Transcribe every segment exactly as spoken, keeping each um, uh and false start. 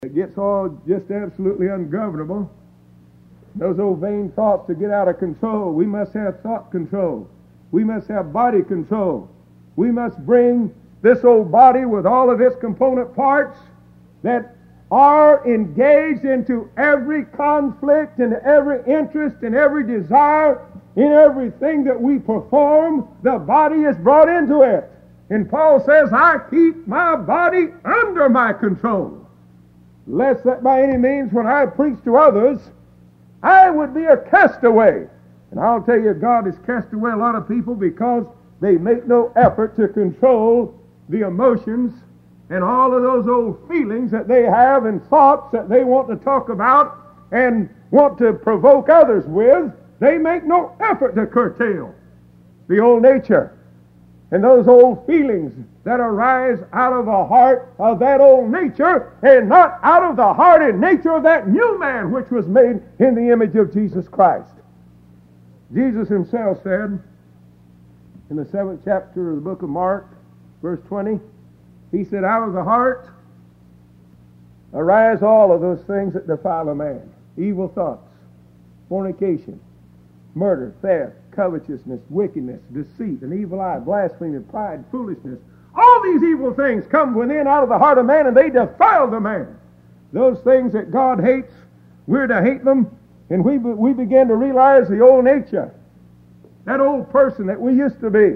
It gets all just absolutely ungovernable. Those old vain thoughts to get out of control. We must have thought control. We must have body control. We must bring this old body with all of its component parts that are engaged into every conflict and every interest and every desire in everything that we perform. The body is brought into it. And Paul says, I keep my body under my control, lest that by any means when I preach to others, I would be a castaway. And I'll tell you, God has cast away a lot of people because they make no effort to control the emotions and all of those old feelings that they have and thoughts that they want to talk about and want to provoke others with. They make no effort to curtail the old nature and those old feelings that arise out of the heart of that old nature and not out of the heart and nature of that new man which was made in the image of Jesus Christ. Jesus himself said in the seventh chapter of the book of Mark, verse twenty, he said, out of the heart arise all of those things that defile a man. Evil thoughts, fornication, murder, theft, covetousness, wickedness, deceit, an evil eye, blasphemy, pride, foolishness. All these evil things come within out of the heart of man, and they defile the man. Those things that God hates, we're to hate them, and we, we begin to realize the old nature, that old person that we used to be.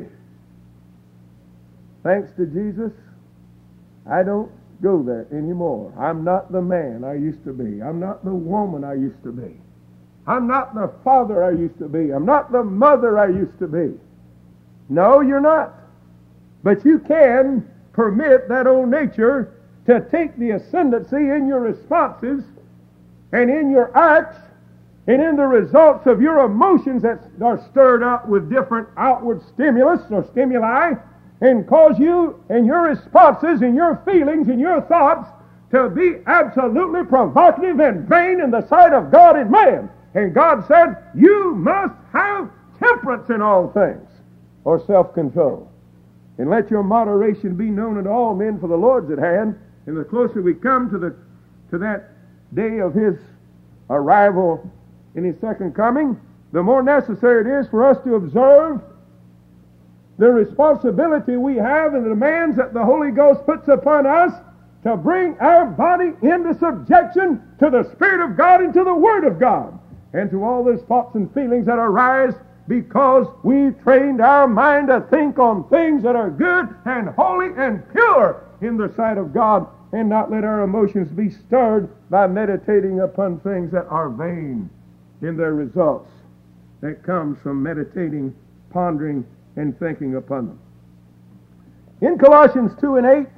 Thanks to Jesus, I don't go there anymore. I'm not the man I used to be. I'm not the woman I used to be. I'm not the father I used to be. I'm not the mother I used to be. No, you're not. But you can permit that old nature to take the ascendancy in your responses and in your acts and in the results of your emotions that are stirred up with different outward stimulus or stimuli and cause you and your responses and your feelings and your thoughts to be absolutely provocative and vain in the sight of God and man. And God said, you must have temperance in all things, or self-control. And let your moderation be known unto all men, for the Lord's at hand. And the closer we come to the to that day of His arrival in His second coming, the more necessary it is for us to observe the responsibility we have and the demands that the Holy Ghost puts upon us to bring our body into subjection to the Spirit of God and to the Word of God, and to all those thoughts and feelings that arise because we've trained our mind to think on things that are good and holy and pure in the sight of God, and not let our emotions be stirred by meditating upon things that are vain in their results that comes from meditating, pondering, and thinking upon them. In Colossians two and eight,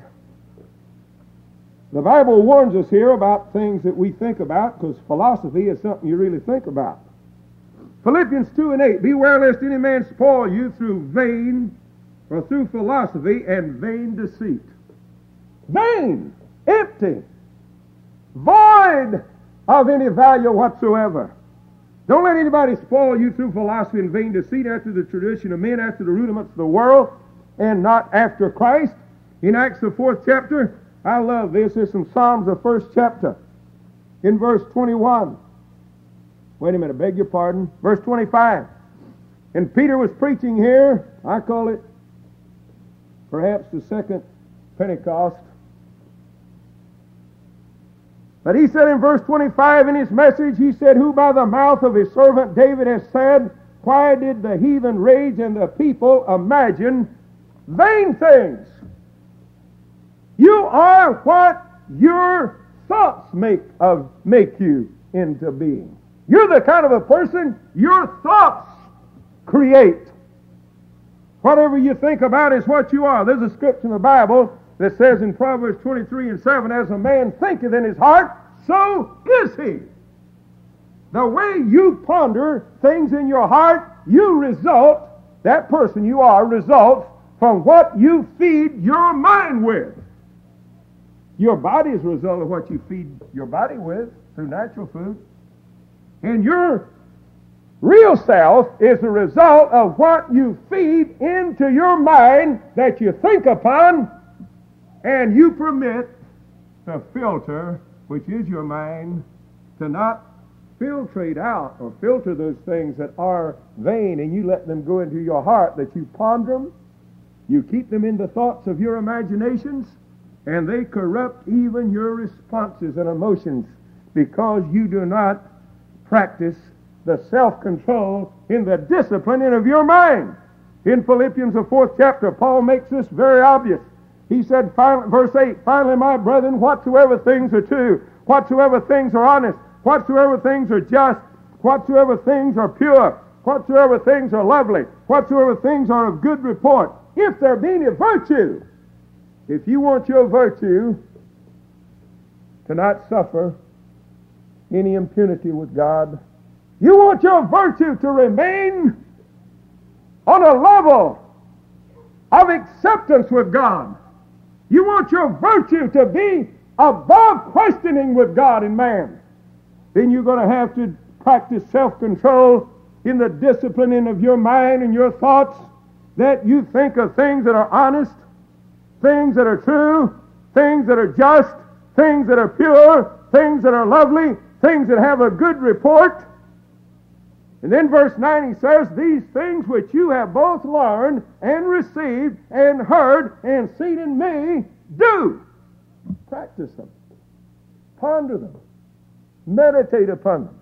the Bible warns us here about things that we think about, because philosophy is something you really think about. Philippians two and eight, beware lest any man spoil you through vain or through philosophy and vain deceit. Vain, empty, void of any value whatsoever. Don't let anybody spoil you through philosophy and vain deceit, after the tradition of men, after the rudiments of the world, and not after Christ. In Acts the fourth chapter, I love this. It's from Psalms the first chapter. In verse twenty-one. Wait a minute, beg your pardon. Verse twenty-five. And Peter was preaching here. I call it perhaps the second Pentecost. But he said in verse twenty-five in his message, he said, who by the mouth of his servant David has said, why did the heathen rage and the people imagine vain things? You are what your thoughts make of make you into being. You're the kind of a person your thoughts create. Whatever you think about is what you are. There's a scripture in the Bible that says in Proverbs twenty-three and seven, as a man thinketh in his heart, so is he. The way you ponder things in your heart, you result, that person you are results from what you feed your mind with. Your body is a result of what you feed your body with through natural food. And your real self is a result of what you feed into your mind that you think upon and you permit to filter which is your mind, to not filtrate out or filter those things that are vain, and you let them go into your heart, that you ponder them, you keep them in the thoughts of your imaginations, and they corrupt even your responses and emotions, because you do not practice the self-control in the disciplining of your mind. In Philippians, the fourth chapter, Paul makes this very obvious. He said, verse eight, finally, my brethren, whatsoever things are true, whatsoever things are honest, whatsoever things are just, whatsoever things are pure, whatsoever things are lovely, whatsoever things are of good report, if there be any virtue. If you want your virtue to not suffer any impunity with God, you want your virtue to remain on a level of acceptance with God. You want your virtue to be above questioning with God and man. Then you're going to have to practice self-control in the disciplining of your mind and your thoughts, that you think of things that are honest, things that are true, things that are just, things that are pure, things that are lovely, things that have a good report. And then verse nine, he says, these things which you have both learned and received and heard and seen in me, do. Practice them. Ponder them. Meditate upon them.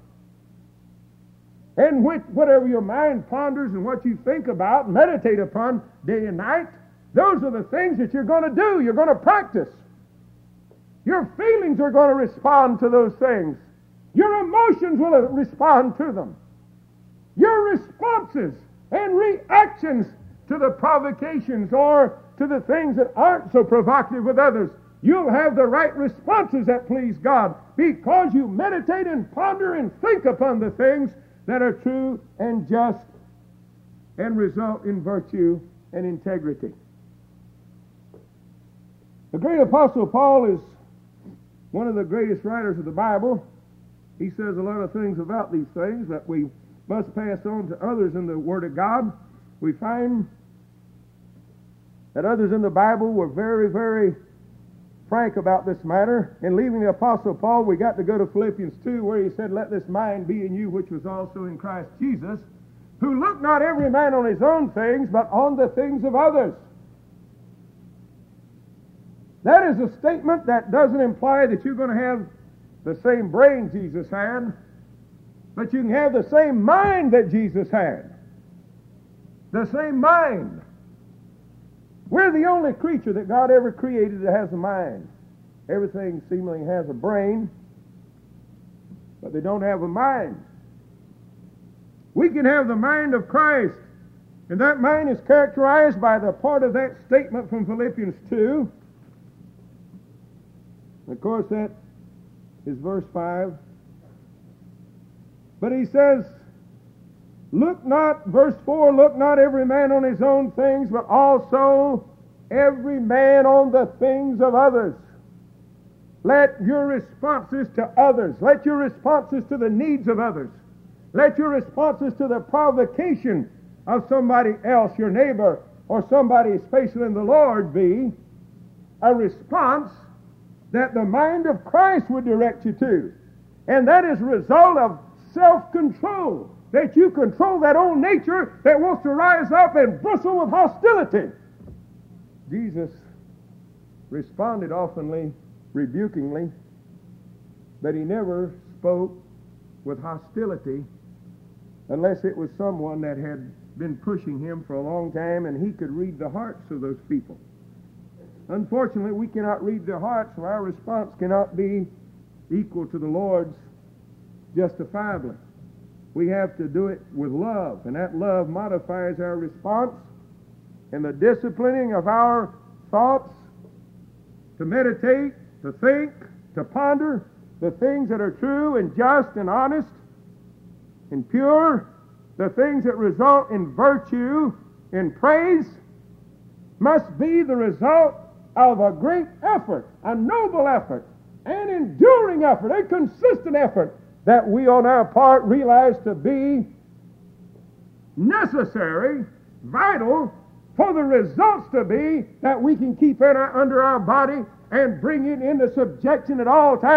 And which, whatever your mind ponders and what you think about, meditate upon day and night, those are the things that you're going to do. You're going to practice. Your feelings are going to respond to those things. Your emotions will respond to them. Your responses and reactions to the provocations or to the things that aren't so provocative with others, you'll have the right responses that please God, because you meditate and ponder and think upon the things that are true and just and result in virtue and integrity. The great apostle Paul is one of the greatest writers of the Bible. He says a lot of things about these things that we must pass on to others in the Word of God. We find that others in the Bible were very, very frank about this matter. In leaving the Apostle Paul, we got to go to Philippians two, where he said, let this mind be in you, which was also in Christ Jesus, who looked not every man on his own things, but on the things of others. That is a statement that doesn't imply that you're going to have the same brain Jesus had, but you can have the same mind that Jesus had. The same mind. We're the only creature that God ever created that has a mind. Everything seemingly has a brain, but they don't have a mind. We can have the mind of Christ, and that mind is characterized by the part of that statement from Philippians two. Of course, that is verse five. But he says, look not, verse four, look not every man on his own things, but also every man on the things of others. Let your responses to others, let your responses to the needs of others, let your responses to the provocation of somebody else, your neighbor, or somebody, especially in the Lord, be a response that the mind of Christ would direct you to. And that is a result of self-control, that you control that old nature that wants to rise up and bristle with hostility. Jesus responded oftenly, rebukingly, but he never spoke with hostility unless it was someone that had been pushing him for a long time and he could read the hearts of those people. Unfortunately, we cannot read their hearts, so our response cannot be equal to the Lord's justifiably. We have to do it with love, and that love modifies our response, and the disciplining of our thoughts to meditate, to think, to ponder the things that are true and just and honest and pure, the things that result in virtue and praise, must be the result of a great effort, a noble effort, an enduring effort, a consistent effort that we on our part realize to be necessary, vital, for the results to be that we can keep it under our body and bring it into subjection at all times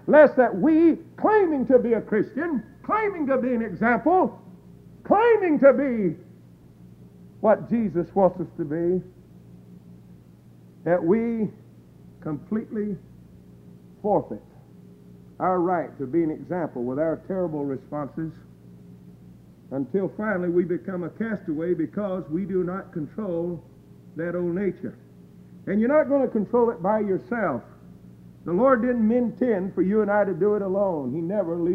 lest that we, claiming to be a Christian, claiming to be an example, claiming to be what Jesus wants us to be, that we completely forfeit our right to be an example with our terrible responses, until finally we become a castaway because we do not control that old nature. And you're not going to control it by yourself. The Lord didn't intend for you and I to do it alone. He never leaves